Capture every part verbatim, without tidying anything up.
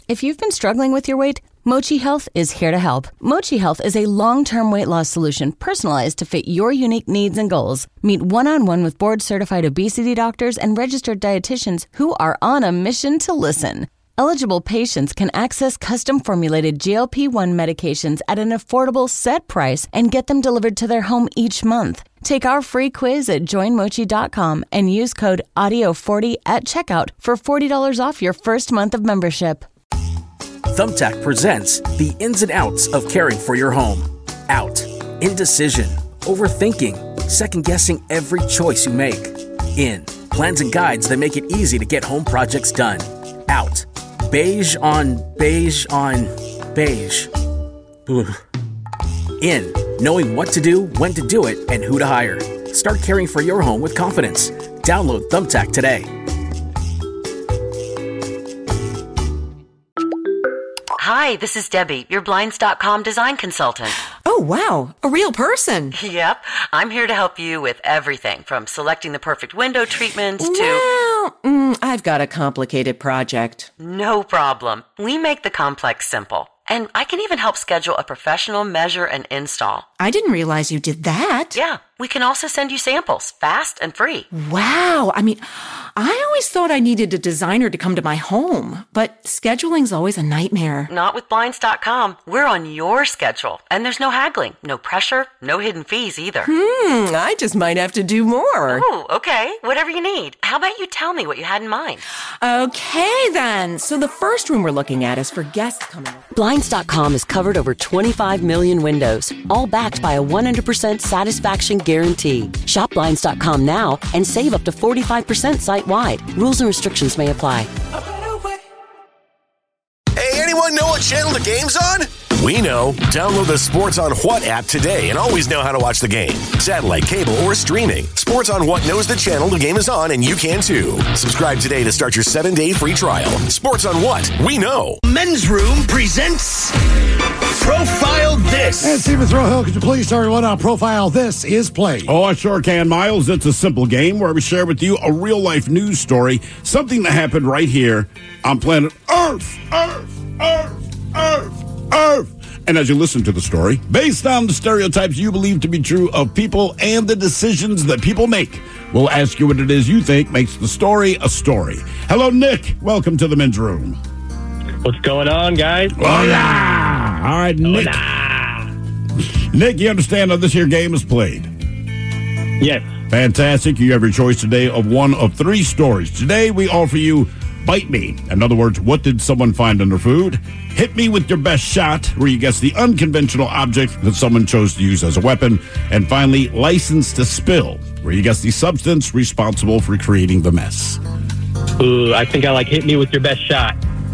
If you've been struggling with your weight, Mochi Health is here to help. Mochi Health is a long-term weight loss solution personalized to fit your unique needs and goals. Meet one-on-one with board-certified obesity doctors and registered dietitians who are on a mission to listen. Eligible patients can access custom-formulated G L P one medications at an affordable set price and get them delivered to their home each month. Take our free quiz at join mochi dot com and use code audio forty at checkout for forty dollars off your first month of membership. Thumbtack presents the ins and outs of caring for your home. Out. Indecision. Overthinking. Second-guessing every choice you make. In. Plans and guides that make it easy to get home projects done. Out. Beige on beige on beige. Ugh. In. Knowing what to do, when to do it, and who to hire. Start caring for your home with confidence. Download Thumbtack today. Hi, this is Debbie, your Blinds dot com design consultant. Oh, wow, a real person. Yep, I'm here to help you with everything from selecting the perfect window treatment to... Well, mm, I've got a complicated project. No problem. We make the complex simple. And I can even help schedule a professional measure and install. I didn't realize you did that. Yeah, we can also send you samples, fast and free. Wow, I mean, I always thought I needed a designer to come to my home, but scheduling's always a nightmare. Not with Blinds dot com. We're on your schedule, and there's no haggling, no pressure, no hidden fees either. Hmm, I just might have to do more. Oh, okay, whatever you need. How about you tell me what you had in mind? Okay, then. So the first room we're looking at is for guests coming over. Blinds dot com has covered over twenty-five million windows, all backed by a one hundred percent satisfaction guarantee. Shop Blinds dot com now and save up to forty-five percent site-wide. Rules and restrictions may apply. Hey, anyone know what channel the game's on? We know. Download the Sports on What app today and always know how to watch the game. Satellite, cable, or streaming. Sports on What knows the channel the game is on, and you can too. Subscribe today to start your seven-day free trial. Sports on What? We know. Men's Room presents Profile This. And Steven Throwhill, could you please tell everyone how Profile This is played? Oh, I sure can, Miles. It's a simple game where we share with you a real-life news story, something that happened right here on planet Earth. Earth, Earth, Earth, Earth. And as you listen to the story, based on the stereotypes you believe to be true of people and the decisions that people make, we'll ask you what it is you think makes the story a story. Hello, Nick. Welcome to the Men's Room. What's going on, guys? Hola! All right, Nick. Hola. Nick, you understand how this here game is played? Yes. Fantastic. You have your choice today of one of three stories. Today, we offer you Bite Me. In other words, what did someone find under food? Hit Me with Your Best Shot, where you guess the unconventional object that someone chose to use as a weapon. And finally, License to Spill, where you guess the substance responsible for creating the mess. Ooh, I think I like Hit Me with Your Best Shot.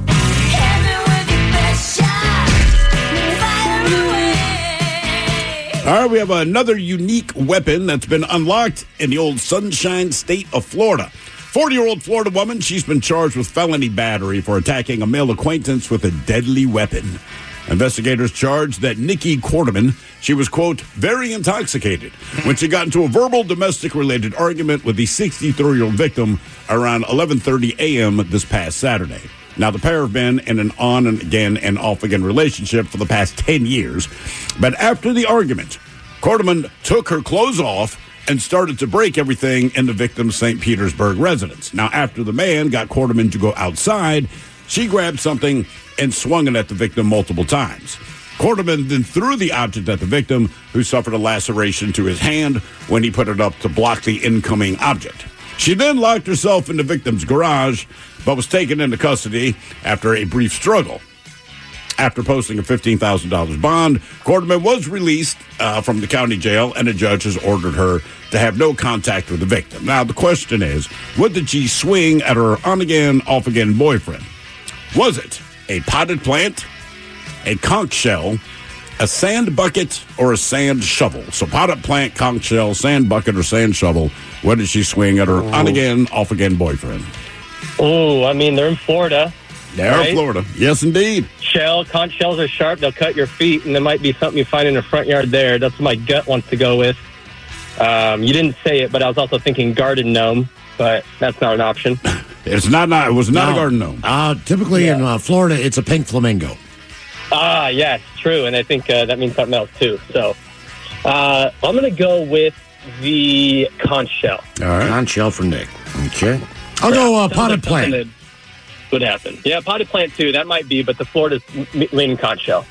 All right, we have another unique weapon that's been unlocked in the old Sunshine State of Florida. forty-year-old Florida woman, she's been charged with felony battery for attacking a male acquaintance with a deadly weapon. Investigators charged that Nikki Quarterman, she was, quote, very intoxicated when she got into a verbal domestic-related argument with the sixty-three-year-old victim around eleven thirty a.m. this past Saturday. Now, the pair have been in an on-and-again and off-again relationship for the past ten years. But after the argument, Quarterman took her clothes off and started to break everything in the victim's Saint Petersburg residence. Now, after the man got Quarterman to go outside, she grabbed something and swung it at the victim multiple times. Quarterman then threw the object at the victim, who suffered a laceration to his hand when he put it up to block the incoming object. She then locked herself in the victim's garage, but was taken into custody after a brief struggle. After posting a fifteen thousand dollars bond, Quarterman was released uh, from the county jail, and a judge has ordered her to have no contact with the victim. Now, the question is, what did she swing at her on-again, off-again boyfriend? Was it a potted plant, a conch shell, a sand bucket, or a sand shovel? So potted plant, conch shell, sand bucket, or sand shovel. What did she swing at her Ooh. on-again, off-again boyfriend? Oh, I mean, they're in Florida. They're right? in Florida. Yes, indeed. Shell, conch shells are sharp. They'll cut your feet, and there might be something you find in the front yard there. That's what my gut wants to go with. Um, you didn't say it, but I was also thinking garden gnome, but that's not an option. It's not, not it was not no. a garden gnome. Uh, typically yeah. in uh, Florida, it's a pink flamingo. Ah, yes, true. And I think uh, that means something else, too. So uh, I'm going to go with the conch shell. All right. Conch shell for Nick. Okay. I'll go uh, potted plant. That would happen. Yeah, potted plant, too. That might be, but the Florida's leaning conch shell.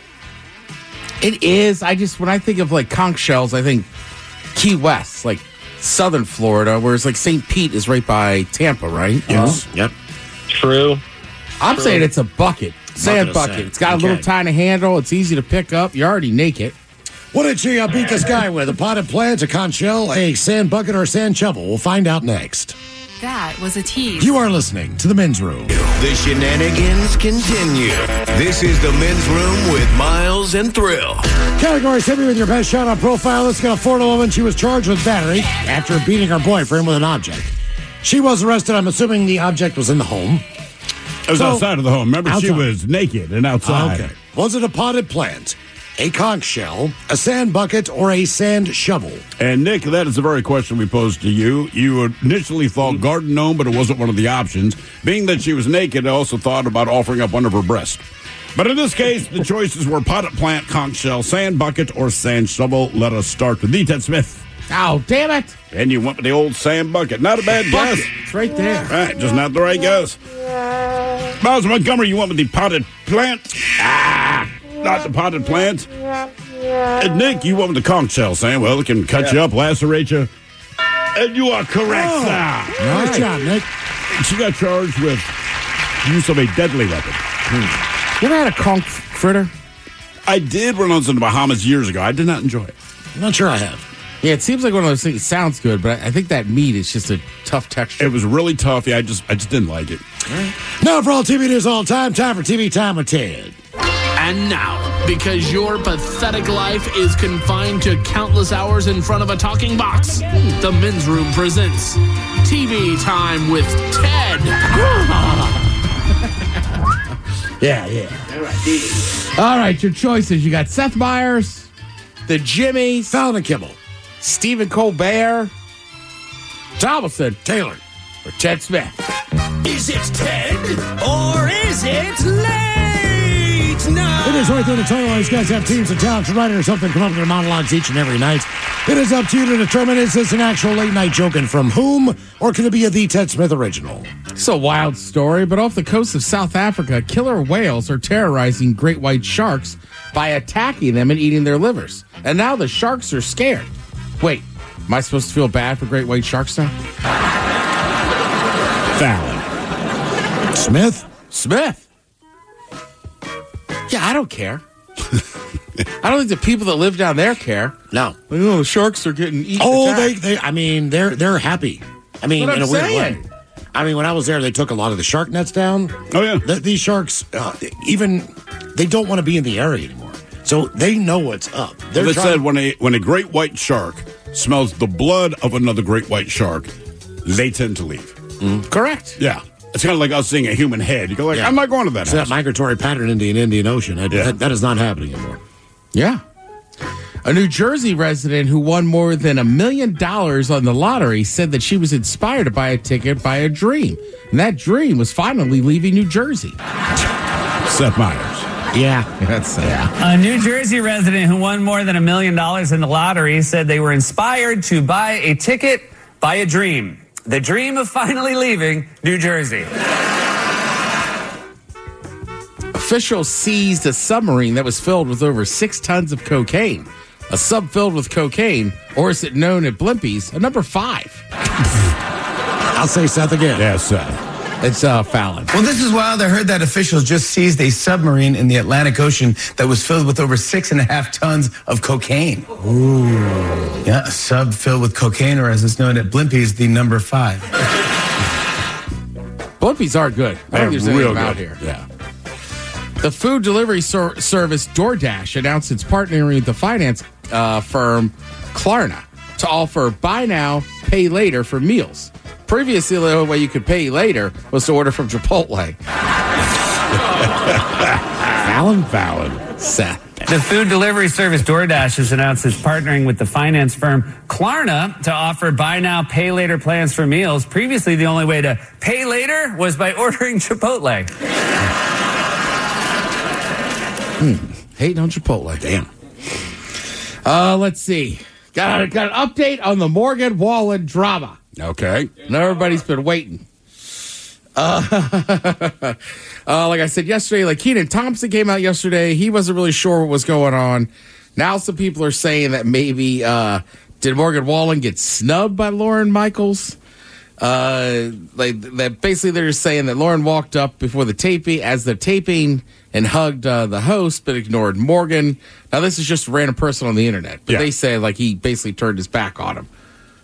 It is. I just, when I think of, like, conch shells, I think Key West, like southern Florida, whereas, like, Saint Pete is right by Tampa, right? Yes. Uh-huh. Yep. True. I'm True. saying it's a bucket. Sand bucket. bucket. Sand. It's got okay. a little tiny handle. It's easy to pick up. You already naked. What did she uh, beat this guy with? A potted plant, a conch shell, a sand bucket, or a sand shovel? We'll find out next. That was a tease. You are listening to The Men's Room. The shenanigans continue. This is The Men's Room with Miles and Thrill. Category, hit me with your best shot on profile. Let's get a Florida woman. She was charged with battery after beating her boyfriend with an object. She was arrested. I'm assuming the object was in the home. It was so, outside of the home. Remember, outside. She was naked and outside. Okay. Was it a potted plant, a conch shell, a sand bucket, or a sand shovel? And, Nick, that is the very question we posed to you. You initially thought garden gnome, but it wasn't one of the options. Being that she was naked, I also thought about offering up one of her breasts. But in this case, the choices were potted plant, conch shell, sand bucket, or sand shovel. Let us start with the Ted Smith. Oh, damn it. And you went with the old sand bucket. Not a bad guess. It's right there. Right, just not the right guess. Miles Montgomery, you went with the potted plant. Ah, not the potted plant. And Nick, you went with the conch shell, saying, well, it can cut yeah. you up, lacerate you. And you are correct, oh, sir. Nice right. job, Nick. She got charged with use of a deadly weapon. Hmm. You ever had a conch fritter? I did when I was in the Bahamas years ago. I did not enjoy it. I'm not sure I have. Yeah, it seems like one of those things. It sounds good, but I think that meat is just a tough texture. It was really tough. Yeah, I just I just didn't like it. Right. Now for all T V news all time, time for T V Time with Ted. And now, because your pathetic life is confined to countless hours in front of a talking box, the Men's Room presents T V Time with Ted. yeah, yeah. All right, all right, your choices. You got Seth Meyers, the Jimmys, Fallon and Kimmel, Stephen Colbert, Thomason, Taylor, or Ted Smith. Is it Ted or is it late night? It is right there to tell you these guys have teams of talented writers or something come up with their monologues each and every night. It is up to you to determine, is this an actual late night joke and from whom, or could it be a The Ted Smith original? It's a wild story, but off the coast of South Africa, killer whales are terrorizing great white sharks by attacking them and eating their livers. And now the sharks are scared. Wait, am I supposed to feel bad for great white sharks now? Fallon. Smith? Smith. Yeah, I don't care. I don't think the people that live down there care. No. You know, the sharks are getting eaten. Oh, they, they, I mean, they're they're happy. I mean, in a weird way. I mean, when I was there, they took a lot of the shark nets down. Oh, yeah. The, these sharks, uh, even, they don't want to be in the area anymore. So they know what's up. They're they said when a when a great white shark smells the blood of another great white shark, they tend to leave. Mm. Correct. Yeah. It's kind of like us seeing a human head. You go like, yeah. I'm not going to that It's house. that migratory pattern in the Indian Ocean. That, yeah. that, that is not happening anymore. Yeah. A New Jersey resident who won more than a million dollars on the lottery said that she was inspired to buy a ticket by a dream. And that dream was finally leaving New Jersey. Seth Meyers. Yeah. That's yeah. A New Jersey resident who won more than a million dollars in the lottery said they were inspired to buy a ticket by a dream. The dream of finally leaving New Jersey. Officials seized a submarine that was filled with over six tons of cocaine. A sub filled with cocaine, or is it known at Blimpies, a number five? I'll say Seth again. Yeah, Seth. It's uh, Fallon. Well, this is wild. I heard that officials just seized a submarine in the Atlantic Ocean that was filled with over six and a half tons of cocaine. Ooh. Yeah, a sub filled with cocaine, or as it's known at Blimpies, the number five. Blimpies are good. I They're think there's real anything out good. here. Yeah. The food delivery ser- service DoorDash announced it's partnering with the finance uh, firm Klarna to offer buy now, pay later for meals. Previously, the only way you could pay later was to order from Chipotle. Fallon? Fallon. Seth. The food delivery service DoorDash has announced it's partnering with the finance firm Klarna to offer buy now, pay later plans for meals. Previously, the only way to pay later was by ordering Chipotle. Hmm. Hating on Chipotle. Damn. Uh, let's see. Got, got an update on the Morgan Wallen drama. Okay. And everybody's been waiting. Uh, uh, like I said yesterday, like Kenan Thompson came out yesterday. He wasn't really sure what was going on. Now some people are saying that maybe uh, did Morgan Wallen get snubbed by Lorne Michaels? Uh, like that. Basically, they're just saying that Lorne walked up before the taping, as the taping, and hugged uh, the host, but ignored Morgan. Now this is just a random person on the internet, but Yeah. they say like he basically turned his back on him.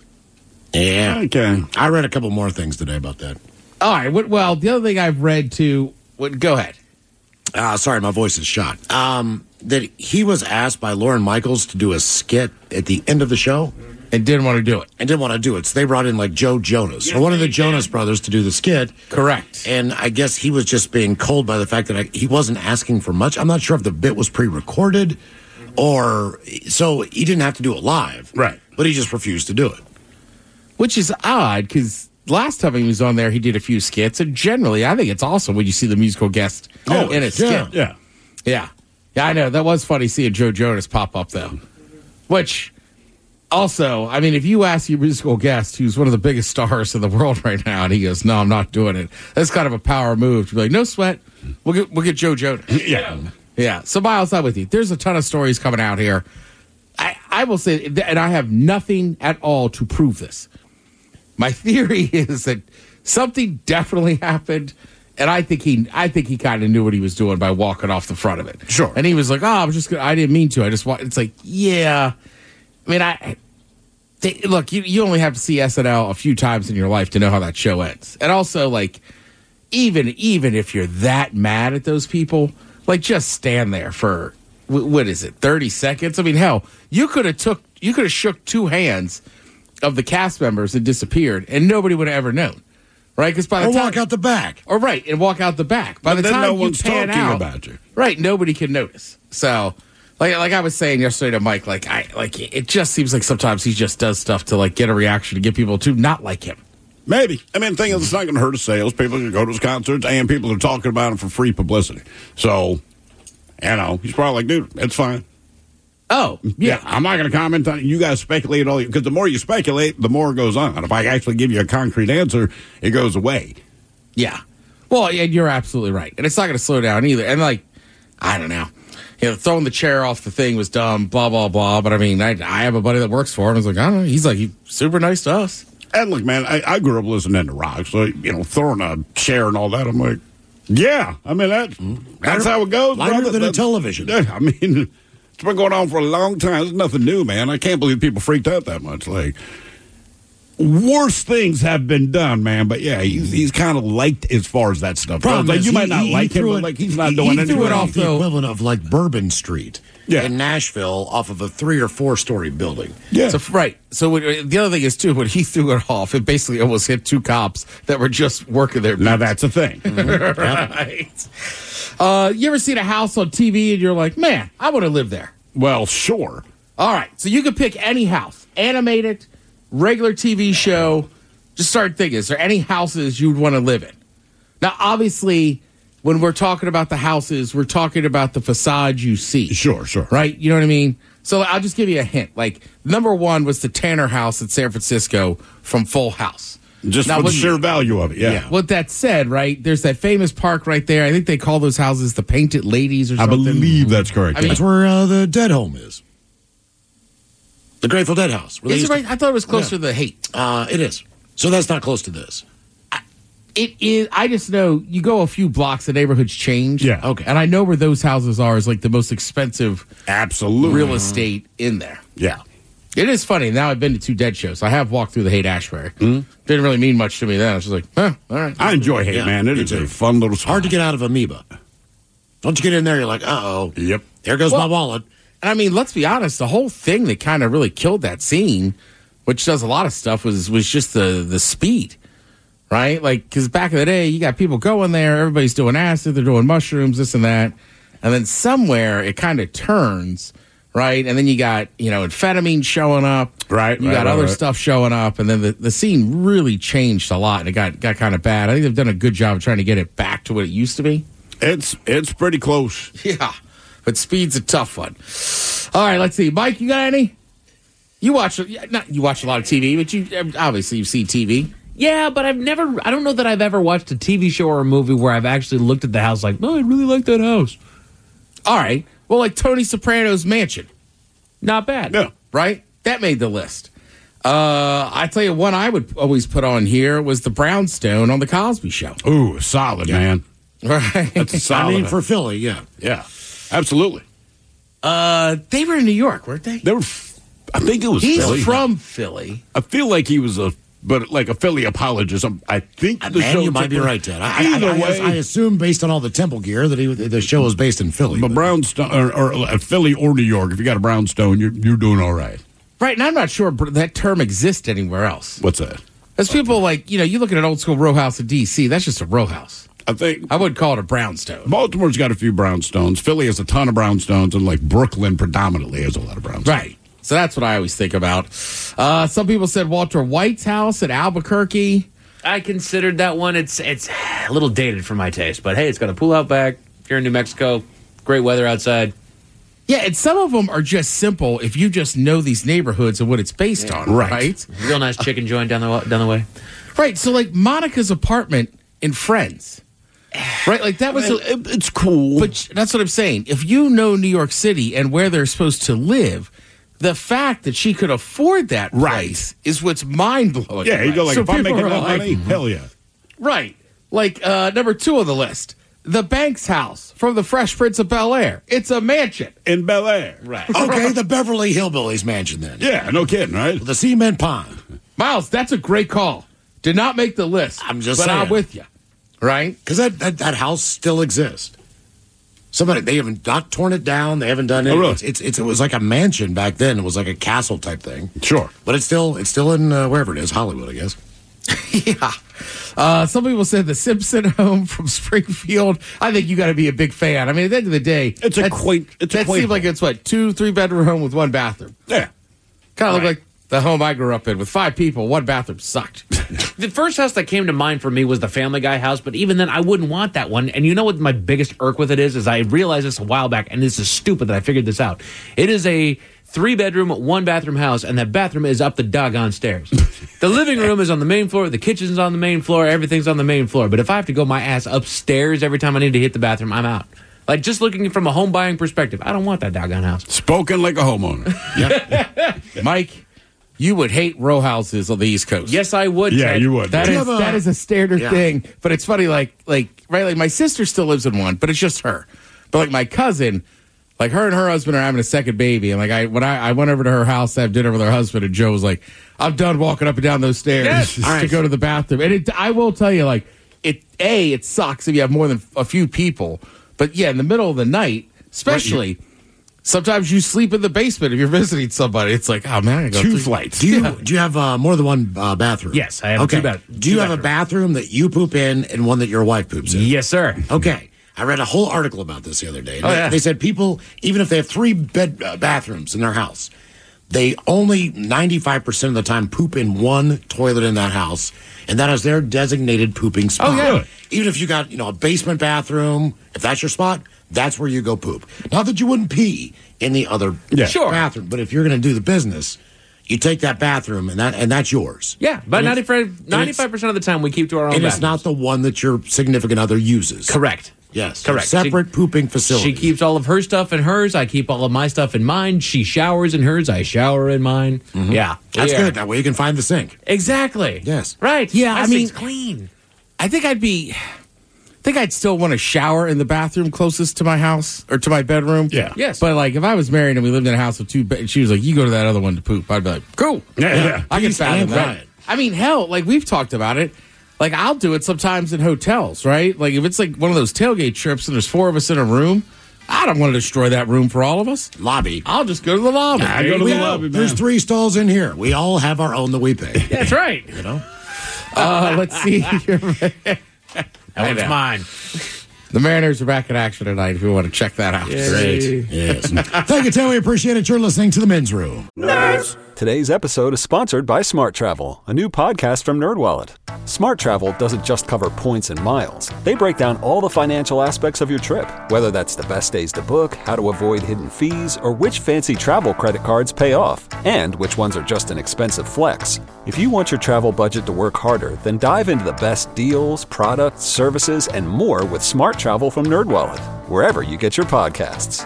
Yeah. Okay. I read a couple more things today about that. All right. Well, the other thing I've read too. What, go ahead. Uh, sorry, my voice is shot. Um, that he was asked by Lorne Michaels to do a skit at the end of the show. And didn't want to do it. And didn't want to do it. So they brought in like Joe Jonas, or one of the Jonas brothers, to do the skit. Correct. And I guess he was just being cold by the fact that I, he wasn't asking for much. I'm not sure if the bit was pre-recorded or... So he didn't have to do it live. Right. But he just refused to do it. Which is odd, because last time he was on there, he did a few skits. And generally, I think it's awesome when you see the musical guest Oh, in a yeah. skit. Yeah. Yeah. Yeah, I know. That was funny seeing Joe Jonas pop up, though. Which, also, I mean, if you ask your musical guest, who's one of the biggest stars in the world right now, and he goes, no, I'm not doing it, that's kind of a power move to be like, no sweat, we'll get, we'll get Joe Jonas. Yeah. Yeah. So, Miles, I'm with you. There's a ton of stories coming out here. I, I will say, and I have nothing at all to prove this. My theory is that something definitely happened, and I think he, I think he kind of knew what he was doing by walking off the front of it. Sure. And he was like, "Oh, I'm just gonna, I didn't mean to. I just want." It's like, yeah. I mean, I they, look. You you only have to see S N L a few times in your life to know how that show ends. And also, like, even even if you're that mad at those people, like, just stand there for what is it, thirty seconds? I mean, hell, you could have took, you could have shook two hands of the cast members and disappeared, and nobody would have ever known, right? Because by the or time, walk out the back. or right, and walk out the back. By But the then time no you one's pan talking out, about you. right? Nobody can notice. So, like, like I was saying yesterday to Mike, like I like it just seems like sometimes he just does stuff to like get a reaction to get people to not like him. Maybe. I mean, the thing is, it's not going to hurt his sales. People can go to his concerts, and people are talking about him for free publicity. So, you know, he's probably like, dude, it's fine. Oh, yeah. Yeah, I'm not going to comment on it. You guys speculate all you, because the more you speculate, the more it goes on. If I actually give you a concrete answer, it goes away. Yeah. Well, yeah, you're absolutely right. And it's not going to slow down either. And, like, I don't know. You know, throwing the chair off the thing was dumb, blah, blah, blah. But, I mean, I, I have a buddy that works for him. I was like, I don't know. He's like, he's super nice to us. And look, man, I, I grew up listening to rock, so, you know, throwing a chair and all that, I'm like, yeah, I mean, that's, that's how it goes. Lighter brother. than a That's- television. Yeah, I mean, it's been going on for a long time. It's nothing new, man. I can't believe people freaked out that much. Like, worse things have been done, man. But yeah, he's, he's kind of liked as far as that stuff goes. Problem Like, is you he- might not he- like he him, threw but it- like he's not he- doing he anything. threw it wrong. off the equivalent of like Bourbon Street Yeah. in Nashville off of a three or four story building. Yeah. So, right. So what, the other thing is, too, when he threw it off, it basically almost hit two cops that were just working their Now that's a thing. right. Uh, you ever seen a house on T V and you're like, man, I want to live there? Well, sure. All right. So you could pick any house, animated, regular T V show. Just start thinking, is there any houses you'd want to live in? Now, obviously, when we're talking about the houses, we're talking about the facade you see. Sure, sure. Right? You know what I mean? So I'll just give you a hint. Like, number one was the Tanner house in San Francisco from Full House. Just Now, for the when- sheer value of it, yeah. With that said, right, there's that famous park right there. I think they call those houses the Painted Ladies or I something. believe that's correct. I mean, That's where uh, the Dead Home is. The Grateful Dead house. where they is it used to- right? I thought it was closer Yeah. to the Hate. Uh, it is. So that's not close to this. It is. I just know you go a few blocks, the neighborhoods change. Yeah. Okay. And I know where those houses are is like the most expensive Absolutely. real estate in there. Yeah. It is funny. Now I've been to two Dead shows. I have walked through the Haight Ashbury. Didn't really mean much to me then. I was just like, huh, all right. I enjoy Hate, Yeah, man. It me is too. a fun little spot. Hard to get out of Amoeba. Once you get in there, you're like, uh-oh. Yep. There goes Well- my wallet. And I mean, let's be honest. The whole thing that kind of really killed that scene, which does a lot of stuff, was was just the the speed, right? Like, because back in the day, you got people going there, everybody's doing acid, they're doing mushrooms, this and that, And then somewhere it kind of turns, right? And then you got, you know, amphetamine showing up. Right. You right, got right, other right. stuff showing up. And then the, the scene really changed a lot, and it got, got kind of bad. I think they've done a good job of trying to get it back to what it used to be. It's it's pretty close. Yeah. But speed's a tough one. All right, let's see. Mike, you got any? You watch, not you watch a lot of T V, but you obviously you see T V. Yeah, but I've never, I don't know that I've ever watched a T V show or a movie where I've actually looked at the house like, no, I really like that house. All right. Well, like Tony Soprano's mansion. Not bad. Yeah. Right? That made the list. Uh, I tell you, one I would always put on here was the Brownstone on the Cosby Show. Ooh, solid, yeah. man. Right. That's a solid. I mean, for Philly, yeah. Yeah, absolutely. Uh, they were in New York, weren't they? They were, f- I think it was He's Philly. from Philly. I feel like he was a, but like a Philly apologist. I think the Man, show you might took be place- right, Ted. I, Either I, I, way, I assume based on all the Temple gear that he the show was based in Philly. but Brownstone or, or uh, Philly or New York, if you got a Brownstone, you're you're doing all right. Right, and I'm not sure that term exists anywhere else. What's that? As people like, you know, you look at an old school row house in D C, that's just a row house. I think I would call it a brownstone. Baltimore's got a few brownstones. Philly has a ton of brownstones, and like Brooklyn predominantly has a lot of brownstones. Right. So that's what I always think about. Uh, some people said Walter White's house at Albuquerque. I considered that one. It's it's a little dated for my taste, but hey, it's got a pool out back. If you're in New Mexico, great weather outside. Yeah, and some of them are just simple if you just know these neighborhoods and what it's based Yeah. on, right. right? Real nice chicken joint down the down the way. Right. So like Monica's apartment in Friends. Right, like that was a, it, it's cool. But that's what I'm saying. If you know New York City and where they're supposed to live, the fact that she could afford that place is what's mind blowing. Yeah, you go like, So if I'm people making are that like- money, hell yeah. Right. Like uh, number two on the list, the Banks house from the Fresh Prince of Bel-Air. It's a mansion. In Bel Air. Right. Okay, the Beverly Hillbillies mansion then. Yeah, no kidding, right? The cement pond. Miles, that's a great call. Did not make the list. I'm just but saying. I'm with you. Right? Because that, that, that house still exists. Somebody, they haven't not torn it down. They haven't done it. Oh, really? It's, it's, it's, it was like a mansion back then. It was like a castle type thing. Sure. But it's still, it's still in uh, wherever it is, Hollywood, I guess. Yeah. Uh, some people said the Simpson home from Springfield. I think you got to be a big fan. I mean, at the end of the day, It's a that's- quaint- it's a that quaint seemed like home. it's what two, three bedroom home with one bathroom. Yeah. Kind of looked like the home I grew up in with five people. One bathroom sucked. The first house that came to mind for me was the Family Guy house, but even then, I wouldn't want that one. And you know what my biggest irk with it is? Is I realized this a while back, and this is stupid that I figured this out. It is a three-bedroom, one-bathroom house, and that bathroom is up the doggone stairs. The living room is on the main floor, the kitchen's on the main floor, everything's on the main floor. But if I have to go my ass upstairs every time I need to hit the bathroom, I'm out. Like, just looking from a home buying perspective, I don't want that doggone house. Spoken like a homeowner. Mike, you would hate row houses on the East Coast. Yes, I would. Yeah, Ted. you would. That Do you is have a- that is a standard Yeah. thing, but it's funny. Like like right, like my sister still lives in one, but it's just her. But like my cousin, like her and her husband are having a second baby, and like I when I, I went over to her house to have dinner with her husband, and Joe was like, "I'm done walking up and down those stairs Yes. to All right. go to the bathroom." And it, I will tell you, like it a it sucks if you have more than a few people, but yeah, in the middle of the night, especially. Sometimes you sleep in the basement if you're visiting somebody. It's like, oh man, I gotta go Two through- flights. Do you do you have uh, more than one uh, bathroom? Yes, I have okay. two bath- Do you two have a bathroom that you poop in and one that your wife poops in? Yes, sir. Okay. I read a whole article about this the other day. Oh, they, yeah. they said people, even if they have three bed uh, bathrooms in their house, they only ninety-five percent of the time poop in one toilet in that house, and that is their designated pooping spot. Oh, yeah. Even if you got, you know, a basement bathroom, if that's your spot, that's where you go poop. Not that you wouldn't pee in the other Yeah. Sure. bathroom, but if you're going to do the business, you take that bathroom and that and that's yours. Yeah, but And it's- ninety-five, ninety-five percent of the time we keep to our own And it's bathrooms. not the one that your significant other uses. Correct. Yes. Correct. Separate She- pooping facilities. She keeps all of her stuff in hers. I keep all of my stuff in mine. She showers in hers. I shower in mine. Yeah. That's Yeah. good. That way you can find the sink. Exactly. Yes. Right. Yeah, My I mean- sink's clean. I think I'd be. I think I'd still want to shower in the bathroom closest to my house or to my bedroom. Yeah. Yes. But like, if I was married and we lived in a house with two beds, she was like, "You go to that other one to poop." I'd be like, "Cool, Yeah, yeah. I can Peace fathom and that." quiet. I mean, hell, like we've talked about it. Like I'll do it sometimes in hotels, right? Like if it's like one of those tailgate trips and there's four of us in a room, I don't want to destroy that room for all of us. Lobby. I'll just go to the lobby. I go to We the know. lobby, man. There's three stalls in here. We all have our own that we pay. That's right. You know? Uh, let's see. That one's mine. The Mariners are back in action tonight if you want to check that out. Great. Yes. Thank you, Tim. We appreciate it. You're listening to The Men's Room. Nerds! Today's episode is sponsored by Smart Travel, a new podcast from NerdWallet. Smart Travel doesn't just cover points and miles. They break down all the financial aspects of your trip, whether that's the best days to book, how to avoid hidden fees, or which fancy travel credit cards pay off, and which ones are just an expensive flex. If you want your travel budget to work harder, then dive into the best deals, products, services, and more with Smart Travel from NerdWallet, wherever you get your podcasts.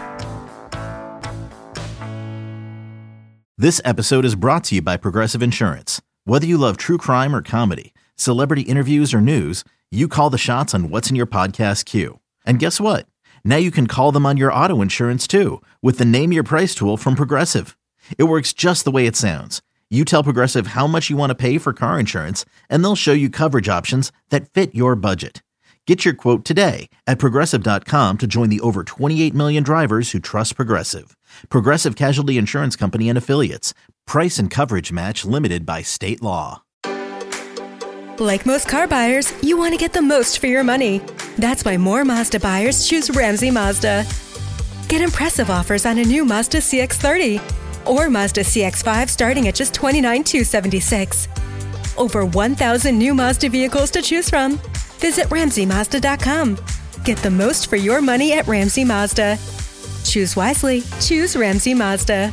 This episode is brought to you by Progressive Insurance. Whether you love true crime or comedy, celebrity interviews or news, you call the shots on what's in your podcast queue. And guess what? Now you can call them on your auto insurance too with the Name Your Price tool from Progressive. It works just the way it sounds. You tell Progressive how much you want to pay for car insurance, and they'll show you coverage options that fit your budget. Get your quote today at Progressive dot com to join the over twenty-eight million drivers who trust Progressive. Progressive Casualty Insurance Company and Affiliates. Price and coverage match limited by state law. Like most car buyers, you want to get the most for your money. That's why more Mazda buyers choose Ramsey Mazda. Get impressive offers on a new Mazda C X thirty or Mazda C X five starting at just twenty-nine thousand two hundred seventy-six dollars. Over one thousand new Mazda vehicles to choose from. Visit Ramsey Mazda dot com. Get the most for your money at Ramsey Mazda. Choose wisely. Choose Ramsey Mazda.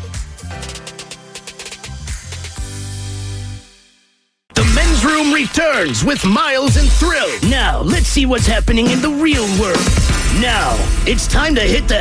The Men's Room returns with Miles and Thrill. Now, let's see what's happening in the real world. Now, it's time to hit the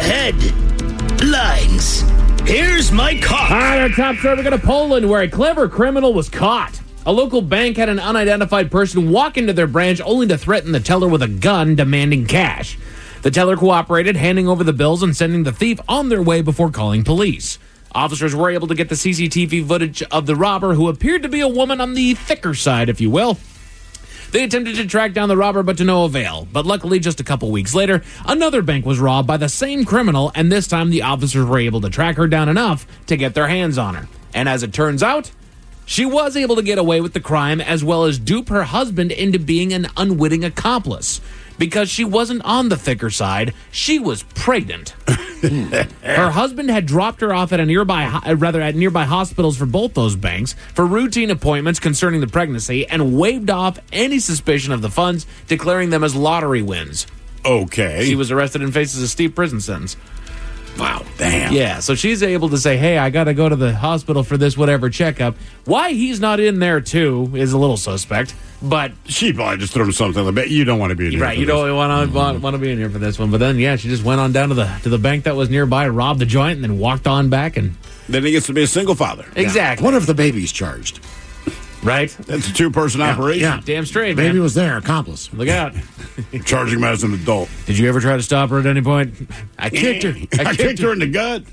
headlines. Here's my cop. All right, our top story, we go to Poland, where a clever criminal was caught. A local bank had an unidentified person walk into their branch only to threaten the teller with a gun, demanding cash. The teller cooperated, handing over the bills and sending the thief on their way before calling police. Officers were able to get the C C T V footage of the robber, who appeared to be a woman on the thicker side, if you will. They attempted to track down the robber, but to no avail. But luckily, just a couple weeks later, another bank was robbed by the same criminal, and this time the officers were able to track her down enough to get their hands on her. And as it turns out, she was able to get away with the crime, as well as dupe her husband into being an unwitting accomplice. Because she wasn't on the thicker side, she was pregnant. Her husband had dropped her off at a nearby, rather at nearby hospitals for both those banks for routine appointments concerning the pregnancy, and waived off any suspicion of the funds, declaring them as lottery wins. Okay. She was arrested and faces a steep prison sentence. Wow, damn. Yeah, so she's able to say, hey, I got to go to the hospital for this whatever checkup. Why he's not in there, too, is a little suspect. But she probably just threw him something. I bet you don't want to be in here. Right, you this. don't want to mm-hmm. want, want to be in here for this one. But then, yeah, she just went on down to the to the bank that was nearby, robbed the joint, and then walked on back. And then he gets to be a single father. Exactly. Yeah. What if the baby's charged? Right? That's a two-person yeah, operation. Yeah. Damn straight, Baby man. was there, accomplice. Look out. Charging him as an adult. Did you ever try to stop her at any point? I kicked her. I, I kicked, kicked her. her in the gut.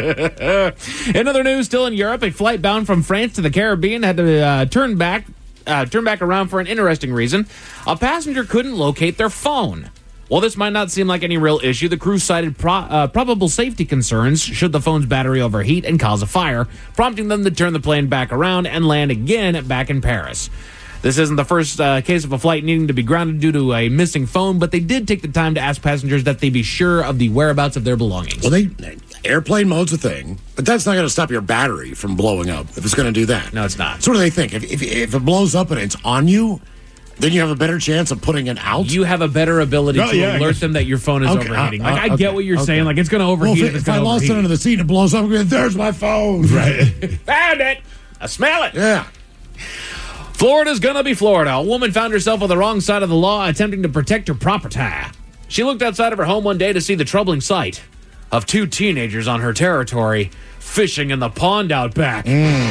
In other news, still in Europe, a flight bound from France to the Caribbean had to uh, turn back uh, turn back around for an interesting reason. A passenger couldn't locate their phone. While this might not seem like any real issue, the crew cited pro- uh, probable safety concerns should the phone's battery overheat and cause a fire, prompting them to turn the plane back around and land again back in Paris. This isn't the first uh, case of a flight needing to be grounded due to a missing phone, but they did take the time to ask passengers that they be sure of the whereabouts of their belongings. Well, they airplane mode's a thing, but that's not going to stop your battery from blowing up if it's going to do that. No, it's not. So what do they think? If, if, if it blows up and it's on you, then you have a better chance of putting it out? You have a better ability oh, to yeah, alert them that your phone is okay, overheating. Uh, uh, like, I okay, get what you're okay. saying. Like, it's going to overheat. Well, if, if if I lost overheat. it under the seat and it blows up, I'm going, there's my phone. Right. Found it. I smell it. Yeah. Florida's gonna be Florida. A woman found herself on the wrong side of the law attempting to protect her property. She looked outside of her home one day to see the troubling sight of two teenagers on her territory fishing in the pond out back.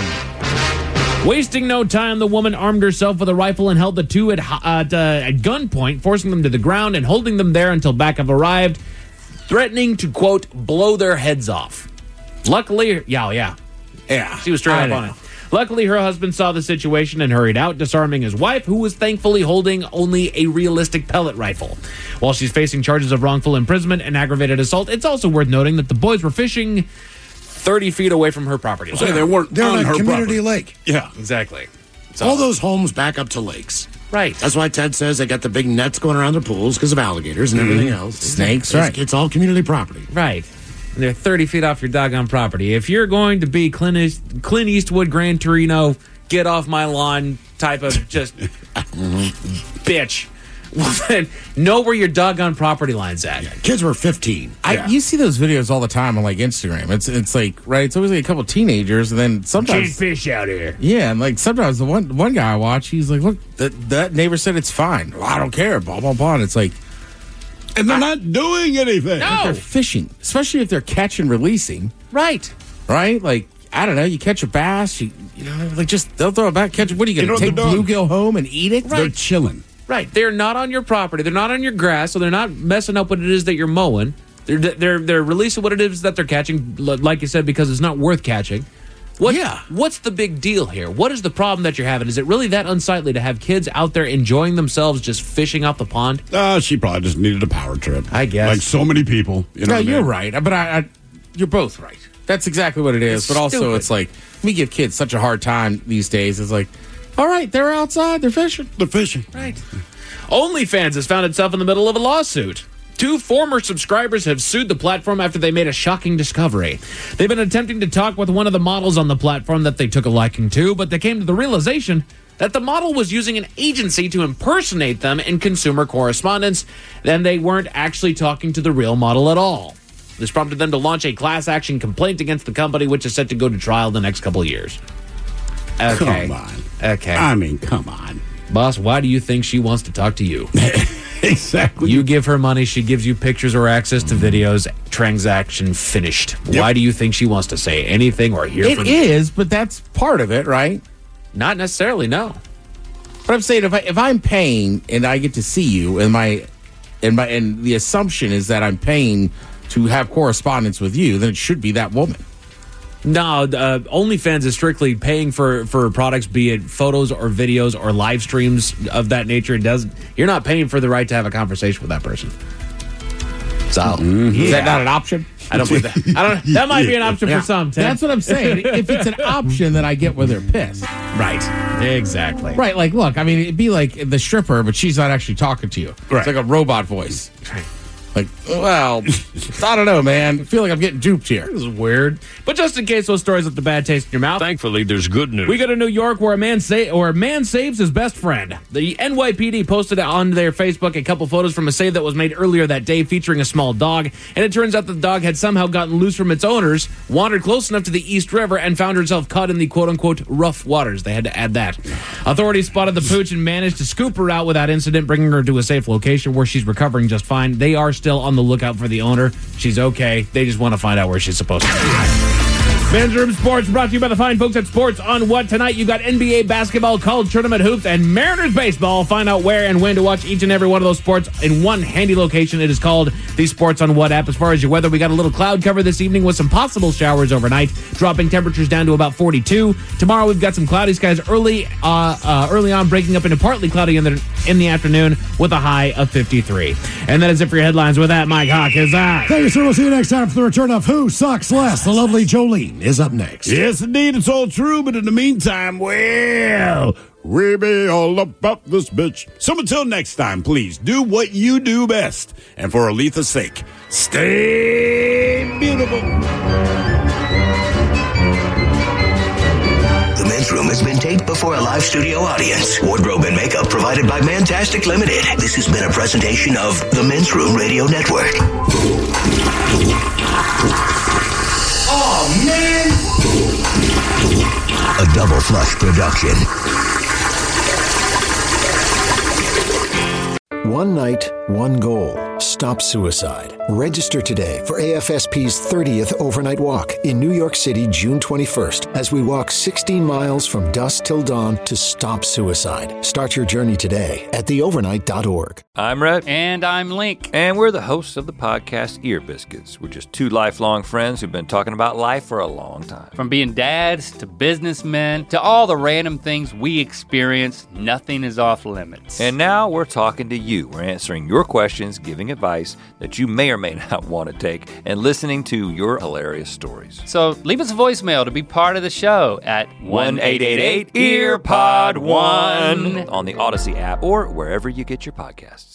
Mm. Wasting no time, the woman armed herself with a rifle and held the two at, at, uh, at gunpoint, forcing them to the ground and holding them there until backup arrived, threatening to, quote, blow their heads off. Luckily, yeah, yeah. Yeah. She was straight up on it. Luckily, her husband saw the situation and hurried out, disarming his wife, who was thankfully holding only a realistic pellet rifle. While she's facing charges of wrongful imprisonment and aggravated assault, it's also worth noting that the boys were fishing thirty feet away from her property line. So they weren't They're on on a her community property. lake. Yeah. Exactly. So, all those homes back up to lakes. Right. That's why Ted says they got the big nets going around their pools because of alligators and everything Mhm. else. Snakes, It's- right. It's all community property. Right. And they're thirty feet off your doggone property. If you're going to be Clint, East, Clint Eastwood, Gran Torino, get off my lawn type of just bitch, well, then know where your doggone property line's at. Kids were fifteen. I, you see those videos all the time on like Instagram. It's it's like right. It's always like a couple teenagers, and then sometimes Cheese fish out here. yeah, and like sometimes the one one guy I watch, he's like, look, that that neighbor said it's fine. Well, I don't care. Blah blah blah. And it's like, and they're not doing anything. like they're fishing, especially if they're catch and releasing. Right. Right. Like I don't know. You catch a bass, you you know, like just they'll throw it back. Catch it. What are you You going know to what take they're doing? bluegill home and eat it? They're chilling. Right. They're not on your property. They're not on your grass, so they're not messing up what it is that you're mowing. They're they're they're releasing what it is that they're catching, like you said, because it's not worth catching. What, Yeah. What's the big deal here? What is the problem that you're having? Is it really that unsightly to have kids out there enjoying themselves just fishing out the pond? Uh, she probably just needed a power trip. I guess. Like so many people. You know No, what I you're mean? right. But I, I, you're both right. That's exactly what it is. It's but also, stupid. it's like we give kids such a hard time these days. It's like, all right, they're outside, they're fishing, they're fishing. Right. OnlyFans has found itself in the middle of a lawsuit. Two former subscribers have sued the platform after they made a shocking discovery. They've been attempting to talk with one of the models on the platform that they took a liking to, but they came to the realization that the model was using an agency to impersonate them in consumer correspondence, then they weren't actually talking to the real model at all. This prompted them to launch a class action complaint against the company, which is set to go to trial the next couple of years. Okay. Come on. Okay. I mean, come on. Boss, why do you think she wants to talk to you? Exactly. You give her money, she gives you pictures or access to videos, transaction finished. Yep. Why do you think she wants to say anything or hear It from you? is, but that's part of it, right? Not necessarily, no. But I'm saying if I if I'm paying and I get to see you, and my and my and the assumption is that I'm paying to have correspondence with you, then it should be that woman. No, uh, OnlyFans is strictly paying for, for products, be it photos or videos or live streams of that nature. It doesn't. You're not paying for the right to have a conversation with that person. So Mm-hmm. Is yeah. that not an option? I don't believe that. I don't. That might be an option Yeah. for some. Tim. That's what I'm saying. If it's an option, then I get where they're pissed. Right. Exactly. Right. Like, look, I mean, it'd be like the stripper, but she's not actually talking to you. Right. It's like a robot voice. Right. Like, well, I don't know, man. I feel like I'm getting duped here. This is weird. But just in case those stories left a bad taste in your mouth, Thankfully, there's good news. we go to New York where a man sa- or a man saves his best friend. The N Y P D posted on their Facebook a couple photos from a save that was made earlier that day featuring a small dog. And it turns out the dog had somehow gotten loose from its owners, wandered close enough to the East River, and found herself caught in the quote-unquote rough waters. They had to add that. Authorities spotted the pooch and managed to scoop her out without incident, bringing her to a safe location where she's recovering just fine. They are still on the lookout for the owner. She's okay. They just want to find out where she's supposed to be. Men's Room Sports brought to you by the fine folks at Sports on What. Tonight you got N B A basketball, college tournament hoops, and Mariners baseball. Find out where and when to watch each and every one of those sports in one handy location. It is called the Sports on What app. As far as your weather, we got a little cloud cover this evening with some possible showers overnight, dropping temperatures down to about forty-two. Tomorrow we've got some cloudy skies early uh, uh, early on, breaking up into partly cloudy in the, in the afternoon with a high of fifty-three. And that is it for your headlines. With that, Mike Hawk is on. Thank you, sir. We'll see you next time for the return of Who Sucks Less. The lovely Jolene is up next. Yes, indeed, it's all true, but in the meantime, well, we be all about this bitch. So until next time, please do what you do best. And for Aletha's sake, stay beautiful. The Men's Room has been taped before a live studio audience. Wardrobe and makeup provided by Mantastic Limited. This has been a presentation of the Men's Room Radio Network. Oh, man! A Double Flush production. One night, one goal. Stop suicide. Register today for A F S P's thirtieth overnight walk in New York City, June twenty-first, as we walk sixteen miles from dusk till dawn to stop suicide. Start your journey today at the overnight dot org. I'm Rhett. And I'm Link. And we're the hosts of the podcast Ear Biscuits. We're just two lifelong friends who've been talking about life for a long time. From being dads to businessmen to all the random things we experience, nothing is off limits. And now we're talking to you. you. We're answering your questions, giving advice that you may or may not want to take, and listening to your hilarious stories. So leave us a voicemail to be part of the show at one eight eight eight ear pod one on the Odyssey app or wherever you get your podcasts.